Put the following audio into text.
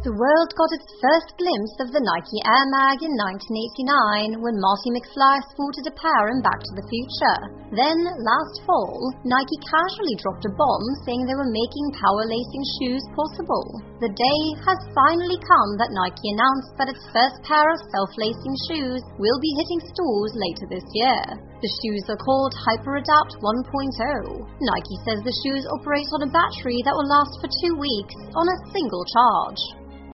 The world got its first glimpse of the Nike Air Mag in 1989 when Marty McFly sported a pair in Back to the Future. Then, last fall, Nike casually dropped a bomb saying they were making power lacing shoes possible. The day has finally come that Nike announced that its first pair of self-lacing shoes will be hitting stores later this year. The shoes are called HyperAdapt 1.0. Nike says the shoes operate on a battery that will last for 2 weeks on a single charge.